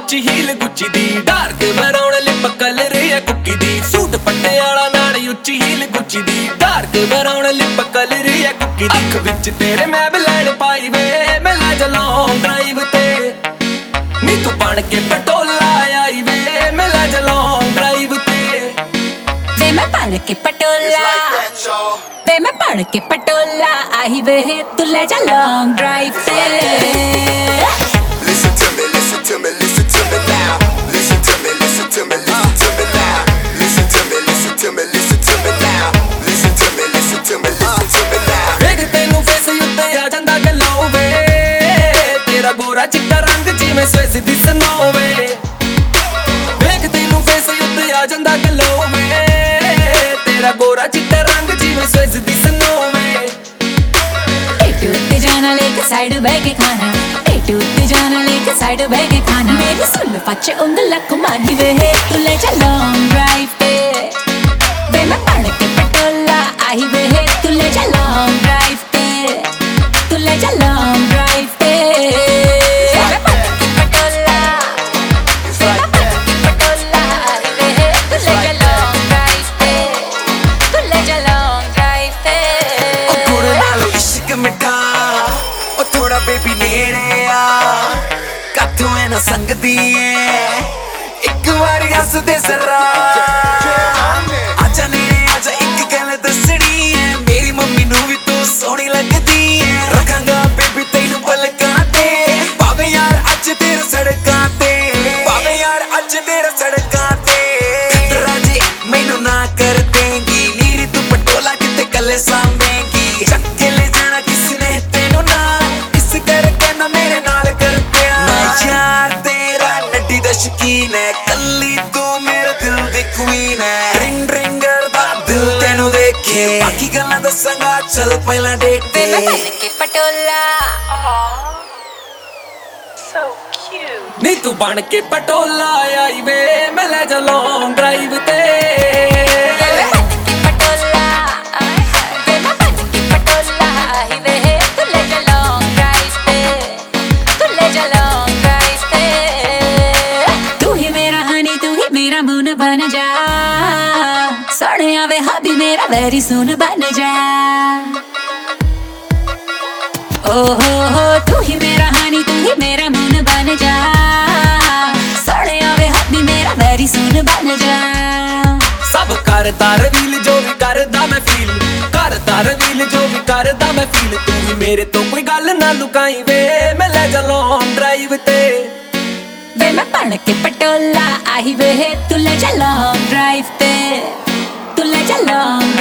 ਉੱਚੀ heel Gucci ਦੀ dark brown lip colour ਹੈ ਕੁੱਕੀ ਦੀ ਸੂਟ ਪਟਿਆਲਾ ਨਾਲ ਉੱਚੀ ਹੀਲ ਗੁੱਚੀ ਦੀ ਡਾਰਕ ਬਰਾਊਨ ਲਿਪ ਕਲਰ ਹੈ ਕੁੱਕੀ ਦੀ ਅੱਖ ਵਿੱਚ ਤੇਰੇ ਮੈਂ ਬਲੈਂਡ ਪਾਈ ਵੇ ਮੈਂ ਲੈ ਚਲਾਂ ਡਰਾਈਵ ਤੇ ਨੀ ਤੂੰ ਬਣ ਕੇ ਪਟੋਲਾ ਆਈ ਵੇ ਮੈਂ ਲੈ ਚਲਾਂ ਡਰਾਈਵ ਤੇ ਵੇ ਮੈਂ ਬਣ ਕੇ ਪਟੋਲਾ ਵੇ ਮੈਂ ਬਣ ਕੇ ਪਟੋਲਾ ਆਈ ਵੇ ਤੂੰ ਲੈ ਜਾ ਲੌਂਗ ਡਰਾਈਵ ਤੇ Listen to me, listen to me, listen to me now. Listen to me, listen to me, listen to me now. Listen to me, listen to me, listen to me now. Listen to me, listen to me, listen to me now. ਵੇਖ ਤੈਨੂੰ face ਉੱਤੇ ਆ ਜਾਂਦਾ ਗਲੋ ਵੇ ਤੇਰਾ ਗੋਰਾ ਚਿੱਟਾ ਰੰਗ ਜਿਵੇਂ ਸਵਿਸ ਦੀ ਸਨੋ ਵੇ ਵੇਖ ਤੈਨੂੰ ਫੇਸ ਉੱਤੇ ਆ ਜਾਂਦਾ ਗਲੋ ਵੇ ਤੇਰਾ ਗੋਰਾ ਚਿੱਟਾ ਰੰਗ ਜਿਵੇਂ ਸਵਿਸ ਦੀ ਸਨੋ ਵੇ टेटू ते जाना लेके साइड बैग खाना टेटू ते जाना लेके साइड बैग खाना मेरी सुन पचे उंगला कुमारी वे तू ले जा लॉन्ग ड्राइव पे वे मैं बन के पटोला आई वे तू ले जा लॉन्ग ड्राइव पे तू ले जा लॉन्ग ड्राइव पे मैं बन के पटोला वे मैं बन के पटोला आई वे तू ले जा लॉन्ग ड्राइव पे तू ले जा लॉन्ग ड्राइव पे ਕੁੜੇ ਨਾਲ ਇਸ਼ਕ ਮਿੱਠਾ ਉਹ ਥੋੜਾ ਬੇਬੀ ਨੇੜੇ ਆ ਕਾਥੋਂ ਐ ਨਾ ਸੰਗਦੀ ਏ ਇੱਕ ਵਾਰੀ ਹੱਸ ਦੇ ਜ਼ਰਾ ਆਜਾ ਨੇੜੇ ਆਜਾ ਇੱਕ ਗੱਲ ਦੱਸਣੀ ਏ ਮੇਰੀ ਮੰਮੀ ਨੂੰ ਵੀ ਤੂੰ ਸੋਹਣੀ ਲੱਗਦੀ ਏ ਰੱਖਾਂਗਾ ਬੇਬੀ ਤੈਨੂੰ ਪਲਕਾਂ ਤੇ ਭਾਵੇਂ ਯਾਰ ਅੱਜ ਤੇਰੇ ਸੜਕਾਂ ਤੇ ਭਾਵੇਂ ਯਾਰ ਅੱਜ ਤੇਰੇ ਸੜਕਾਂ ਤੇ ਰਾਜੀ ਮੈਨੂੰ ਨਾ ਕਰ ਦੇਂਗੀ ਨੀਰੀ ਤੂੰ ਪਟੋਲਾ ਕਿਤੇ ਕੱਲੇ ਸਾਂਭੇਂਗੀ ਚੱਕ ਕੇ ਲੈ ਜਾਣਾ ਕਿਸ ਨੇ ਤੈਨੂੰ ਨਾਲ ਇਸ ਕਰਕੇ ਨਾ ਮੇਰੇ ਨਾਲ ਕਰ ਪਿਆ ਮੈਂ ਯਾਰ ਤੇਰਾ ਨੱਡੀ ਦਾ ਸ਼ੌਕੀਨ ਹੈ ਕੱਲੀ ਤੂੰ ਮੇਰੇ ਦਿਲ ਦੀ ਕੁਈਨ ਹੈ ਰਿੰਗ ਰਿੰਗ ਕਰਦਾ ਦਿਲ ਤੈਨੂੰ ਦੇਖੇ ਬਾਕੀ ਗੱਲਾਂ ਦੱਸਾਂਗਾ ਚੱਲ ਪਹਿਲਾਂ ਡੇਟ वे ਤੇ मैं बन के पटोला ਨੀ ਤੂੰ ਬਣ ਕੇ ਪਟੋਲਾ ਆਈ ਵੇ ਮੈਂ ਲੈ ਜਾ ਲੌਂਗ ਡਰਾਈਵ ਤੇ वे मैं बन के पटोला वे मैं बन के पटोला आई वे तू ले जा लॉन्ग ड्राइव पे तू ले जा लॉन्ग ड्राइव पे तू ही मेरा हनी तू ही मेरा मून बन जा सोने आवे हबी मेरा वेरी सून बन जा ओ हो तू ही मेरा हनी तू ही मेरा मून बन जा सोने आवे हबी मेरा वेरी सून बन जा ਸਭ ਕਰਦਾ ਰਵੀਲ ਜੋ ਵੀ ਕਰਦਾ ਮੈਂ ਫੀਲ ਕਰਦਾ ਰਵੀਲ ਜੋ ਵੀ ਕਰਦਾ ਮੈਂ ਫੀਲ ਤੂੰ ਵੀ ਮੇਰੇ ਤੋਂ ਕੋਈ ਗੱਲ ਨਾ ਲੁਕਾਈ ਵੇ ਮੈਂ ਲੈ ਜਾ ਲੌਂਗ ਡਰਾਈਵ ਤੇ वे मैं बन के पटोला आई वे तू ले जा लॉन्ग ड्राइव पे तू ले जा लॉन्ग